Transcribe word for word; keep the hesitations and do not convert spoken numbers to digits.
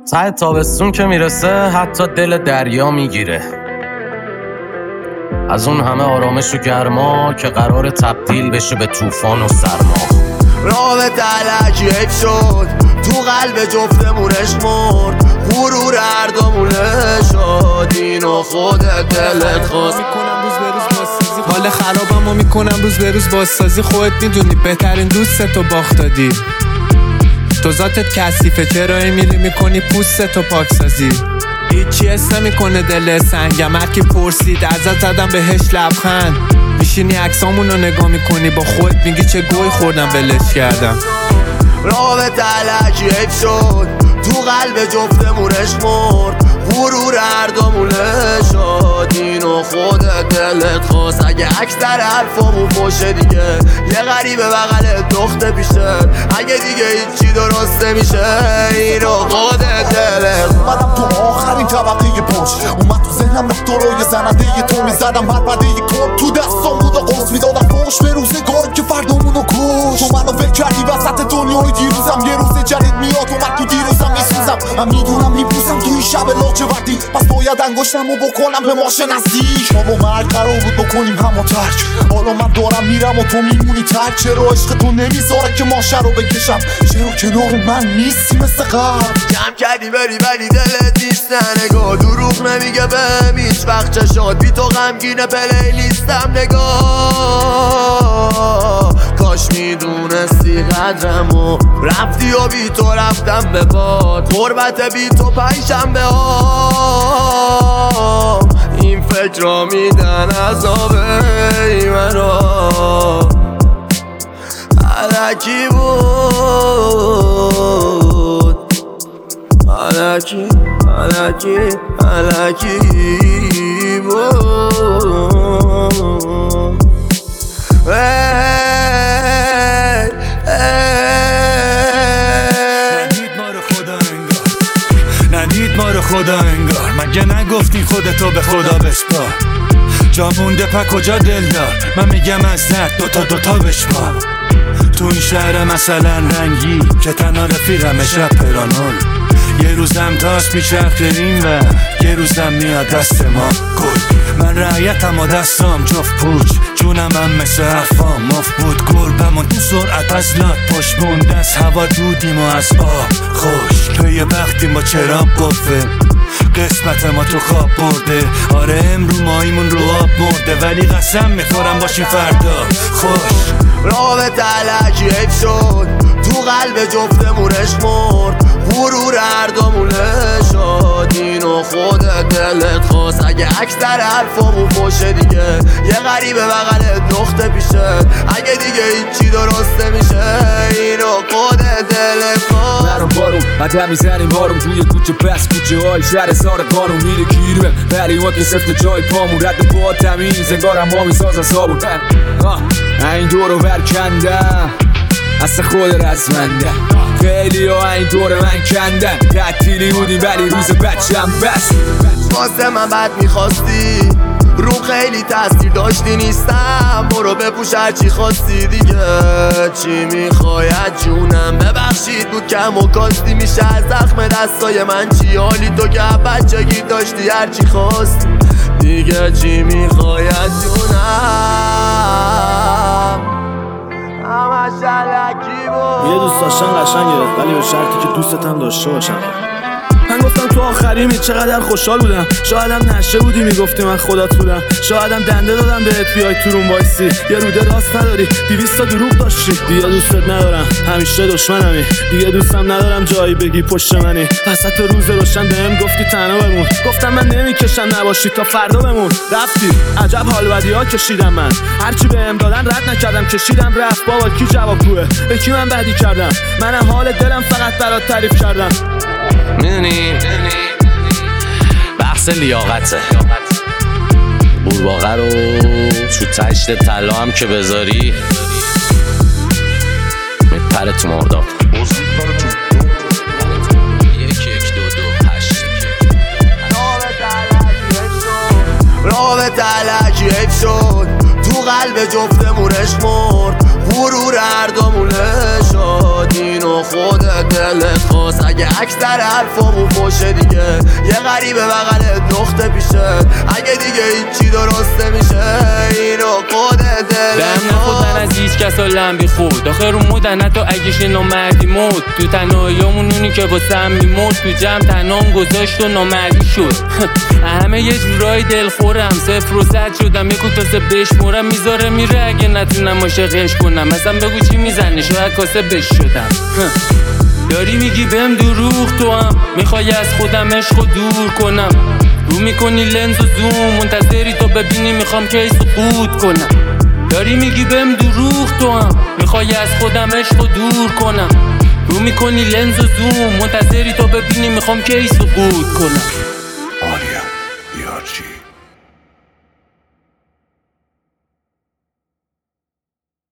ته تابستون که میرسه حتی دل دریا میگیره، از اون همه آرامش و گرما که قرار تبدیل بشه به طوفان و سرما. رابطه علکی حیف شد، تو قلب جفتمونش مرد، غرور هر دومونه شد، اینو خودت دلت خواست. حال خرابم و میکنم روز به روز بازسازی. خودت میدونی بهترین دوستتو باخت دادی، تو ذاتت کثیفه، چرا میلی میکنی پوستتو پاکسازی. هیچی حس نمیکنه دل سنگم، هر کی پرسید ازت زدم بهش لبخند. میشینی عکسامونو نگاه میکنی با خودت میگی چه گوی خوردم ولش کردم. رابطه علکی حیف شد، تو قلب جفتمونش مرد، غرور هر دومونه شد، اینو خودت دلت خواست. اگه اکثر حرفامون باشه دیگه یه غریبه بغلت دخته پیشه، اگه دیگه هیچی درست نمیشه اینو خودت دلت. اومدم تو آخرین طبقه پشت، اومد تو ذهنم رفت روی زننده تو میزدم هر پده کن، تو دستام بود و قرص میدادم فوش به روزگار که فردامونو کش. تو منو ول کردی وسط دنیای دیروزم، یه روز جدید میاد اومد تو دیروزم میسوزم. من میدونم میپوزم توی شب لاجوردی، پس باید انگشتمو بکنم به ماشه نزدیک. ما با مرگ قرار بود بکنیم همو ترک، حالا من دارم میرم و تو میمونی ترک. چرا عشق تو نمیذاره که ماشه رو بکشم؟ چرا کنار من نیستی مثل قبل؟ جمع کردی بری ولی دلت نیست نگاه، دروغ نمیگه بهم هیچ وقت چشات، بی تو غمگینه پلیلیستم نگاه. کاش میدونستی قدرمو، رفتی و بی تو رفتم به باد، غربت بی تو پنجشنبه ها، این فکر را میدن عذابه ای مرا. علکی بود، علکی علکی علکی بود. ندید ما رو خدا انگار، ندید ما رو خدا انگار، مگه نگفتی خودتو به خدا بسپار؟ جا مونده پا کجا دلدار، من میگم از درد دوتا دوتا بشمار. تو این شهر مثلا رنگی که تنها رفیقم شب پرانول، یه روزم تاس میچرخیم و یه روزم میاد دست ما گل. من رعیتم و دستام جفت پوچ، جونم هم مثل حرفام مفت بود. گربمون تو سرعت از لات پشت مونده، از هوا دودیم و از آب خوش. توی بختیم با چراغ قفه، قسمت ما تو خواب برده. آره امرو مایمون رو آب مرده، ولی قسم میخورم باشیم فردا خوش. رابطه علکی حیف شد، تو قلب جفتمونش مرد، غرور هر دومونه شد، اینو خودت دلت خواست. اگه اکثر حرفامون باشه دیگه یه غریبه بغلت نقطه پیشه، اگه دیگه هیچی درست نمیشه اینو خودت دلت خواست. نرم بارون قدم میزنیم بارون توی کوچه پس کوچه های شهر سار قانون میره گیره بریما که سفت جای پامون رد با تمیز انگارم ما میسازن صابون. این دورو برکندم اصلا خود رزمندم، خیلی ها این دور من کندن، تعطیلی بودیم ولی روز بچم بس. واسه من بد میخواستی، رو خیلی تاثیر داشتی نیستم، برو بپوش هرچی خواستی دیگه. چی میخواید جونم ببخشید بود کم و کاستی، میشه از زخم دستای من چی حالی تو که بچگی داشتی هرچی خواستی دیگه. چی میخواید جونم همش علکی بود. یه دوست داشتن قشنگه ولی به شرطی که دوستت هم داشته باشم. من گفتم تو آخریمی چقدر خوشحال بودم، شایدم نشه بودی میگفتی من خدات بودم، شایدم دنده دادم بهت بیای تو روم وایسی، یه روده راست نداری دیویستا دروغ داشتی. دیگه دوستت ندارم همیشه دشمنمی، دیگه دوستم ندارم جایی بگی پشت منی. وسط روز روشن بهم گفتی تنها بمون، گفتم من نمیکشم نباشی تا فردا بمون. رفتی عجب حال بدی ها کشیدم من، هرچی بهم دادن رد نکردم کشیدم رفت. بابا کی جوابگوه به کی من بدی کردم؟ منم حال دلم فقط برات تعریف کردم. میدونی بحث لیاقته، قورباغه رو تو تشت طلا هم که بذاری میپره تو مرداب. یک یک دو دو هشت. رابطه علکی حیف شد، تو قلب جفتمونش مرد، غرور هر دومونه شد، اینو خودت دلت خواست اگه اکثر حرفامون باشه دیگه یه غریبه بغلت نقطه پیشه اگه دیگه هیچی درست نمیشه اینو خودت دلت خواست بهم نخود من از هیچ کسا لنبی خود آخه رو مودن حتی اگه شنا مردی مود تو تنهاییامون اونی که با سم میمرد تو جمع تنهام گذاشت و نامردی شد همه یه جورای دل خورم صفر و صد شدم یکو تازه بشمورم میذاره میره اگه نتونم عاشقش کنم مثلا بگو چی میزنه شاید کاسه بش شدم داری میگی بهم دروغ تو هم میخوای از خودم عشقو دور کنم رو میکنی لنز و زوم منتظری تو ببینی میخوام کیس سقوط کنم داری میگی بهم دروغ تو هم میخوای از خودم عشقو دور کنم رو میکنی لنز و زوم منتظری تو ببینی میخوام کیس سقوط کنم